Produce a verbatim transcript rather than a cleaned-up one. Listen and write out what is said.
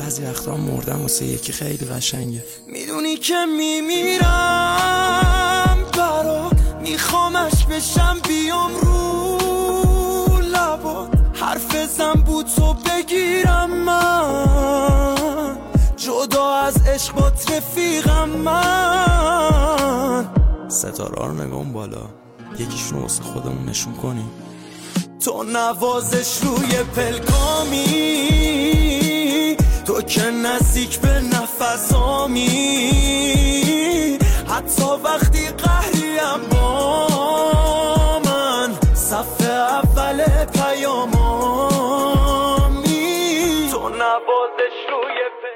بعضی وقتا مردم واسه یکی خیلی قشنگه. میدونی که میمیرم برات، میخوامش بشم بیام رو لبات، حرف زن بود تو بگیرم من، جدا از عشق با رفیقم من. ستاره رو نگام بالا، یکیشون واسه خودمون نشون کنیم. تو نوازش روی پلکامی، تو که نزدیک به نفسامی، حتی وقت